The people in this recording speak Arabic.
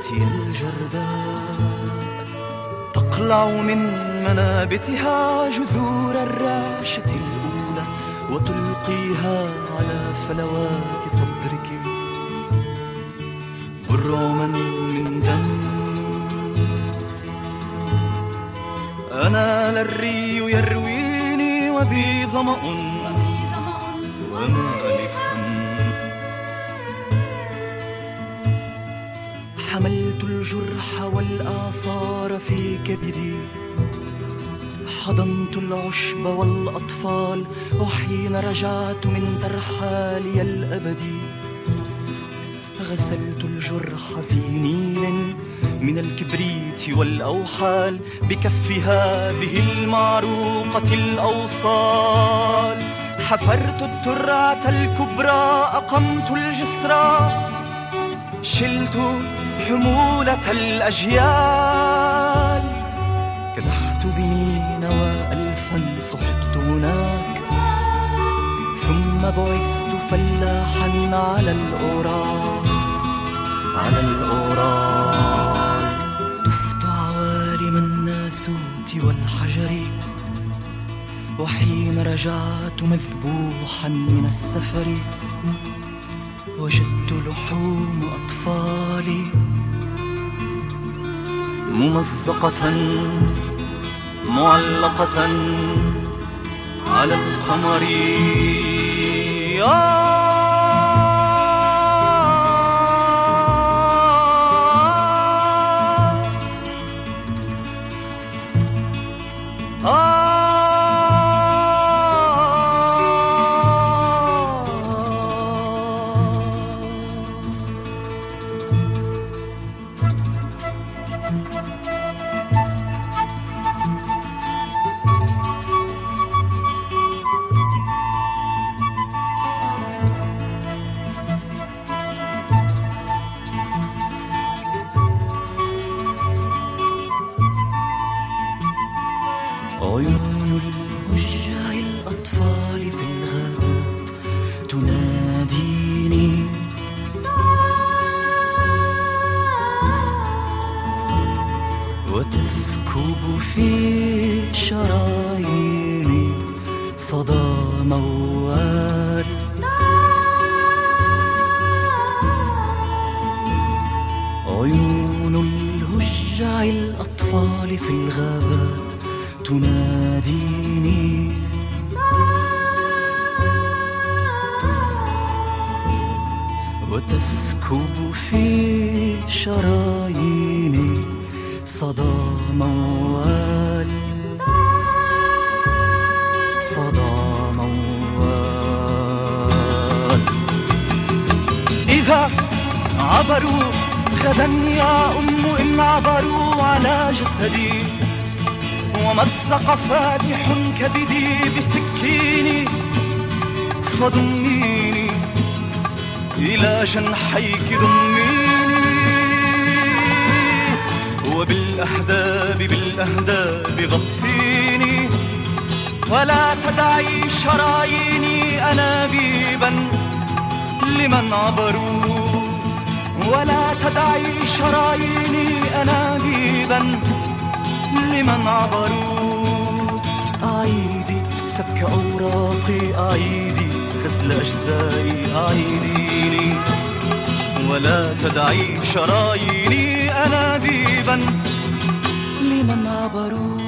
بيوتي الجرداء تقلع من منابتها جذور الرعشة الأولى وتلقيها على فلوات صدرك برعما من دم. أنا للري يرويني وبي ظمأ وما لفهم. حملت الجرح والآثار في كبدي حضنت العشب والأطفال وحين رجعت من ترحالي الأبدي غسلت الجرح في نيل من الكبريت والأوحال بكف هذه المعروقة الأوصال. حفرت الترعة الكبرى أقمت الجسر شلت حمولة الأجيال كدحت بنين وألفا سحقت هناك ثم بعثت فلاحا على الأورال طفت عوالم الناسوت والحجر وحين رجعت مذبوحا من السفر وجدت لحوم أطفالي ممزقة معلقة على القمر. عيون الهجع الأطفال في الغابات تناديني وتسكب في شراييني صدى موال. عيون الهجع الأطفال في الغابات تناديني وتسكب في شراييني صدى موال. إذا عبروا غدا يا أم إن عبروا على جسدي ومزق فاتح كبدي بسكيني فضميني إلى جنحيك ضميني وبالأهداب غطيني ولا تدعي شراييني أنابيبا لمن عبروا ولا تدعي شراييني أنابيبا لمن عبروا. أعيدي سبك أوراقي أعيدي غسل أجزائي أعيديني ولا تدعي شراييني أنابيبا لمن عبروا.